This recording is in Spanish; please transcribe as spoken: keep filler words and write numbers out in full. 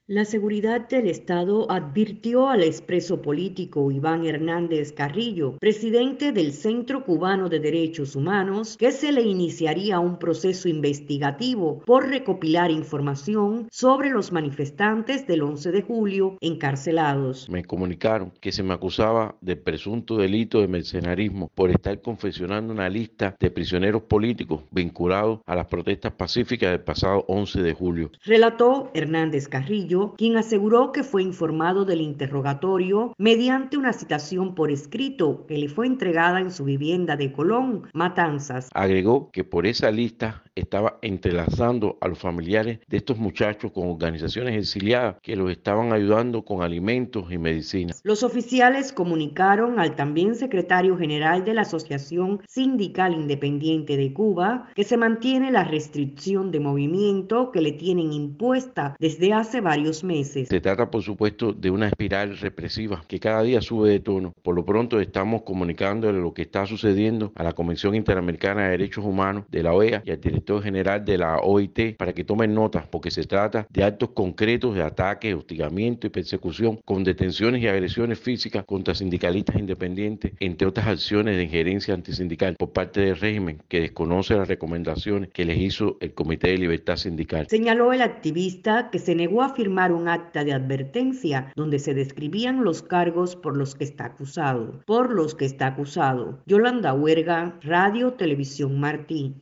La seguridad del Estado advirtió al expreso político Iván Hernández Carrillo, presidente del Centro Cubano de Derechos Humanos, que se le iniciaría un proceso investigativo por recopilar información sobre los manifestantes del once de julio encarcelados. Me comunicaron que se me acusaba de presunto delito de mercenarismo por estar confeccionando una lista de prisioneros políticos vinculados a las protestas pacíficas del pasado once de julio. Relató Hernández Carrillo, quien aseguró que fue informado del interrogatorio mediante una citación por escrito que le fue entregada en su vivienda de Colón, Matanzas. Agregó que por esa lista estaba entrelazando a los familiares de estos muchachos con organizaciones exiliadas que los estaban ayudando con alimentos y medicinas. Los oficiales comunicaron al también secretario general de la Asociación Sindical Independiente de Cuba que se mantiene la restricción de movimiento que le tienen impuesta desde hace varios meses. Se trata, por supuesto, de una espiral represiva que cada día sube de tono. Por lo pronto estamos comunicándole lo que está sucediendo a la Convención Interamericana de Derechos Humanos de la O E A y al director general de la O I T para que tomen nota, porque se trata de actos concretos de ataque, hostigamiento y persecución con detenciones y agresiones físicas contra sindicalistas independientes, entre otras acciones de injerencia antisindical por parte del régimen que desconoce las recomendaciones que les hizo el Comité de Libertad Sindical. Señaló el activista que se negó a firmar un acta de advertencia donde se describían los cargos por los que está acusado. Por los que está acusado. Yolanda Huerga, Radio Televisión Martí.